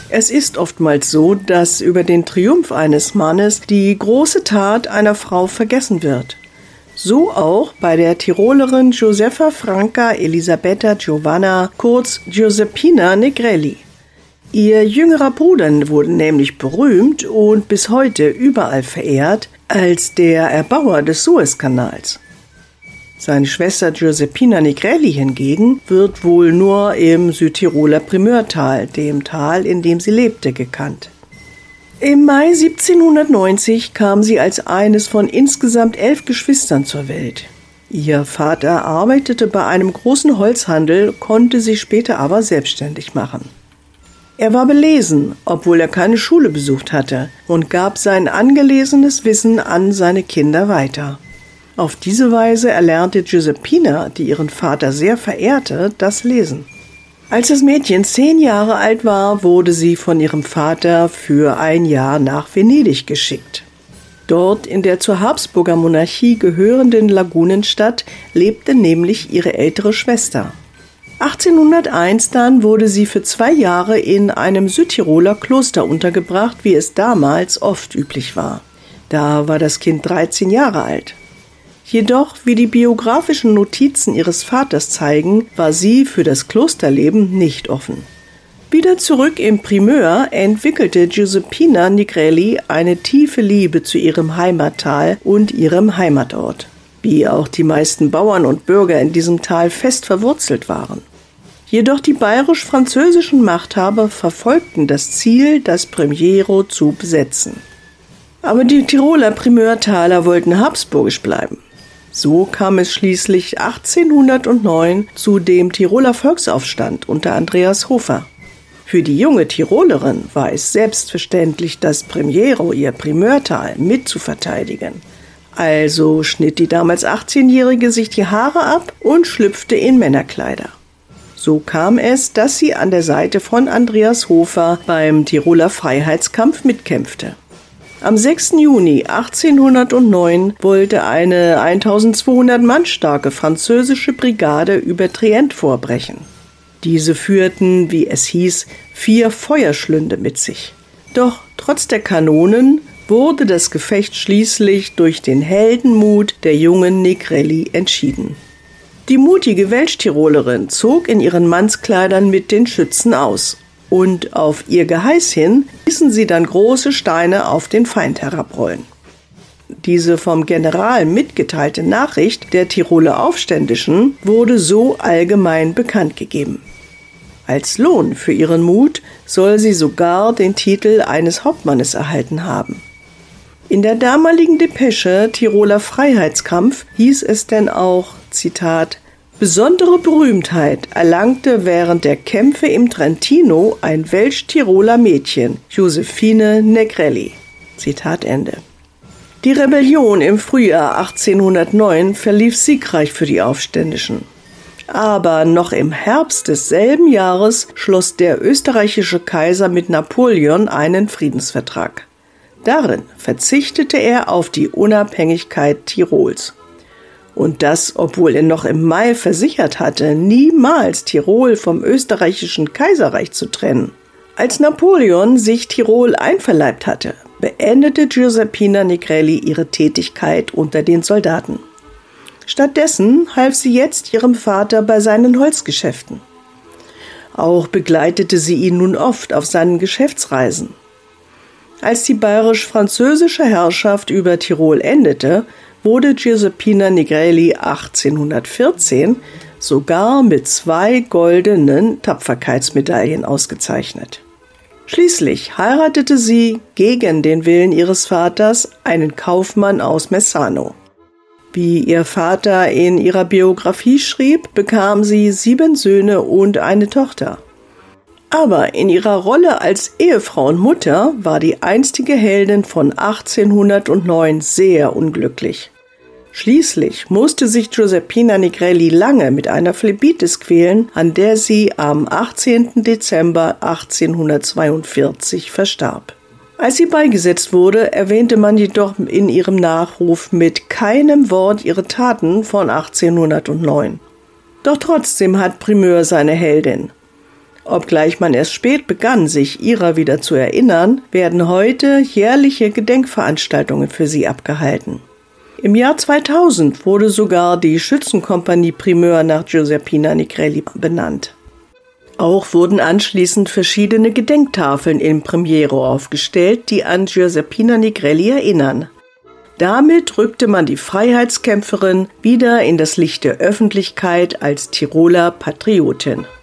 Es ist oftmals so, dass über den Triumph eines Mannes die große Tat einer Frau vergessen wird. So auch bei der Tirolerin Josefa Franca Elisabetta Giovanna, kurz Giuseppina Negrelli. Ihr jüngerer Bruder wurde nämlich berühmt und bis heute überall verehrt als der Erbauer des Suezkanals. Seine Schwester Giuseppina Negrelli hingegen wird wohl nur im Südtiroler Primörtal, dem Tal, in dem sie lebte, gekannt. Im Mai 1790 kam sie als eines von insgesamt 11 Geschwistern zur Welt. Ihr Vater arbeitete bei einem großen Holzhandel, konnte sich später aber selbstständig machen. Er war belesen, obwohl er keine Schule besucht hatte, und gab sein angelesenes Wissen an seine Kinder weiter. Auf diese Weise erlernte Giuseppina, die ihren Vater sehr verehrte, das Lesen. Als das Mädchen 10 Jahre alt war, wurde sie von ihrem Vater für ein Jahr nach Venedig geschickt. Dort in der zur Habsburger Monarchie gehörenden Lagunenstadt lebte nämlich ihre ältere Schwester. 1801 dann wurde sie für 2 Jahre in einem Südtiroler Kloster untergebracht, wie es damals oft üblich war. Da war das Kind 13 Jahre alt. Jedoch, wie die biografischen Notizen ihres Vaters zeigen, war sie für das Klosterleben nicht offen. Wieder zurück im Primeur entwickelte Giuseppina Negrelli eine tiefe Liebe zu ihrem Heimattal und ihrem Heimatort, wie auch die meisten Bauern und Bürger in diesem Tal fest verwurzelt waren. Jedoch die bayerisch-französischen Machthaber verfolgten das Ziel, das Primiero zu besetzen. Aber die Tiroler Primörtaler wollten habsburgisch bleiben. So kam es schließlich 1809 zu dem Tiroler Volksaufstand unter Andreas Hofer. Für die junge Tirolerin war es selbstverständlich, das Primiero, ihr Primörtal, mitzuverteidigen. Also schnitt die damals 18-Jährige sich die Haare ab und schlüpfte in Männerkleider. So kam es, dass sie an der Seite von Andreas Hofer beim Tiroler Freiheitskampf mitkämpfte. Am 6. Juni 1809 wollte eine 1200 Mann starke französische Brigade über Trient vorbrechen. Diese führten, wie es hieß, 4 Feuerschlünde mit sich. Doch trotz der Kanonen wurde das Gefecht schließlich durch den Heldenmut der jungen Negrelli entschieden. Die mutige Welschtirolerin zog in ihren Mannskleidern mit den Schützen aus. Und auf ihr Geheiß hin ließen sie dann große Steine auf den Feind herabrollen. Diese vom General mitgeteilte Nachricht der Tiroler Aufständischen wurde so allgemein bekannt gegeben. Als Lohn für ihren Mut soll sie sogar den Titel eines Hauptmannes erhalten haben. In der damaligen Depesche Tiroler Freiheitskampf hieß es denn auch, Zitat, besondere Berühmtheit erlangte während der Kämpfe im Trentino ein Welsch-Tiroler Mädchen, Josephine Negrelli. Zitat Ende. Die Rebellion im Frühjahr 1809 verlief siegreich für die Aufständischen. Aber noch im Herbst desselben Jahres schloss der österreichische Kaiser mit Napoleon einen Friedensvertrag. Darin verzichtete er auf die Unabhängigkeit Tirols. Und das, obwohl er noch im Mai versichert hatte, niemals Tirol vom österreichischen Kaiserreich zu trennen. Als Napoleon sich Tirol einverleibt hatte, beendete Giuseppina Negrelli ihre Tätigkeit unter den Soldaten. Stattdessen half sie jetzt ihrem Vater bei seinen Holzgeschäften. Auch begleitete sie ihn nun oft auf seinen Geschäftsreisen. Als die bayerisch-französische Herrschaft über Tirol endete, wurde Giuseppina Negrelli 1814 sogar mit 2 goldenen Tapferkeitsmedaillen ausgezeichnet. Schließlich heiratete sie gegen den Willen ihres Vaters einen Kaufmann aus Messano. Wie ihr Vater in ihrer Biografie schrieb, bekam sie 7 Söhne und eine Tochter. Aber in ihrer Rolle als Ehefrau und Mutter war die einstige Heldin von 1809 sehr unglücklich. Schließlich musste sich Giuseppina Negrelli lange mit einer Phlebitis quälen, an der sie am 18. Dezember 1842 verstarb. Als sie beigesetzt wurde, erwähnte man jedoch in ihrem Nachruf mit keinem Wort ihre Taten von 1809. Doch trotzdem hat Primeur seine Heldin. Obgleich man erst spät begann, sich ihrer wieder zu erinnern, werden heute jährliche Gedenkveranstaltungen für sie abgehalten. Im Jahr 2000 wurde sogar die Schützenkompanie Primeur nach Giuseppina Nigrelli benannt. Auch wurden anschließend verschiedene Gedenktafeln in Primiero aufgestellt, die an Giuseppina Nigrelli erinnern. Damit rückte man die Freiheitskämpferin wieder in das Licht der Öffentlichkeit als Tiroler Patriotin.